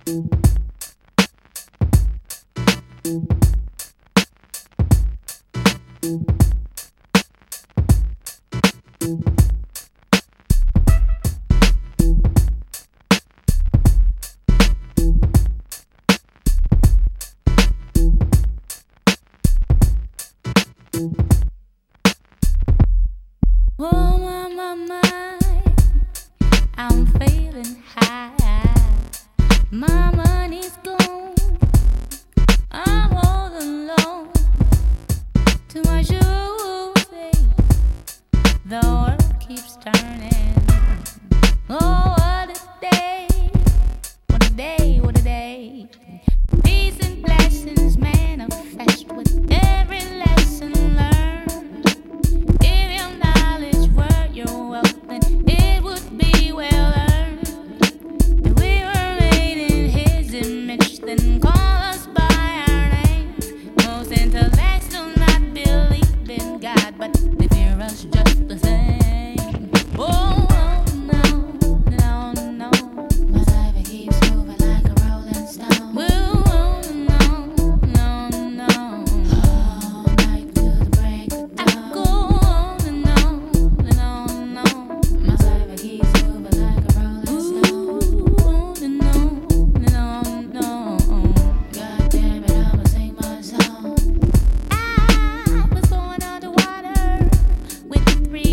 Oh, my mind, I'm feeling high. My money's gone, I'm all alone. Too much losing, the world keeps turning. Oh, what a day, what a day, what a day. Peace and blessings manifest with every lesson learned. If your knowledge were your wealth, then it would be well earned. If we were made in His image, then call us by our names. Most intellects do not believe in God, but they fear us just the same. Oh, no, no, no. My life keeps moving like a rolling stone. Oh, no, no, no. All night till the break of dawn. I go on and on and on and on. My life keeps moving like a rolling stone. On and on and on and on. God damn it, I'ma sing my song. I was going underwater with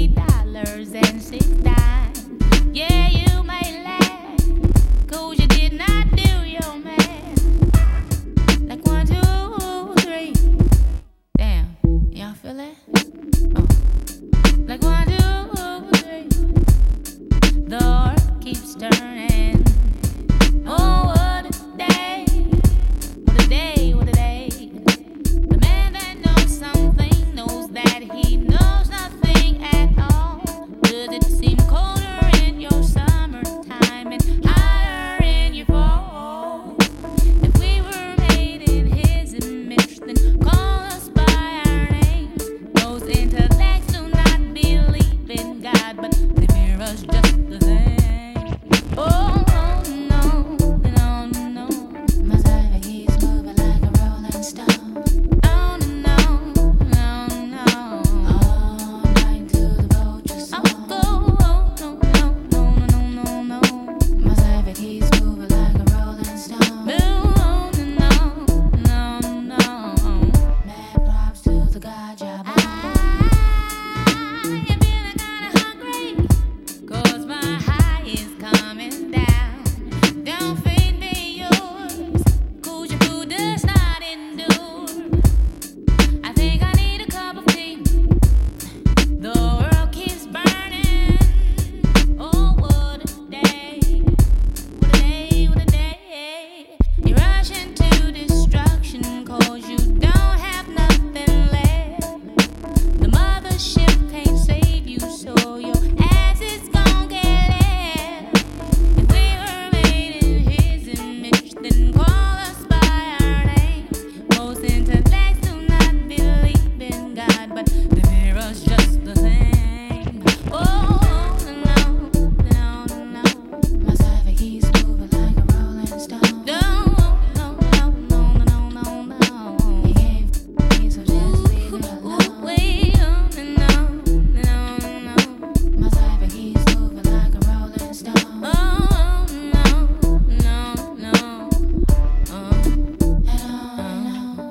$3.06. Yeah, you may laugh, 'cause you did not do your math. Like 1, 2, 3. Damn, y'all feel that? Oh. Like 1, 2, 3. The earth keeps turning. Oh, what a day, what a day, what a day. The man that knows something knows that he knows nothing at all. Does it seem colder in your summertime and higher in your fall? If we were made in His image, then call us by our names. Most intellects do not believe in God, but they fear us just the same. Oh, no, no, no. My life keeps moving like a rolling stone. Oh, no, no, no. All night till the vultures song. I'll go, oh, no, no, no, no, no, no. My life keeps moving like a rolling stone. Oh, no, no, no. Mad props to the God job. I'm feeling kinda hungry, 'cause my high is coming down. Don't feed me yours, 'cause your food does not endure. I think I need a cup of tea. The world keeps burning. Oh, what a day, what a day, what a day. You rush into destruction 'cause you don't have nothing left. The mothership can't save you, so your ass is gon' get left. If we were made in His image, then call us by our names. Most intellects do not believe in God, but they fear us just the same. Oh, no, no, no. My life keeps moving like a rolling stone. No, no, no, no, no, no, no. You gave me, so just leave it alone. Way on and on and on and on. My life keeps moving like a rolling stone. Oh, no, no, no. And on and on.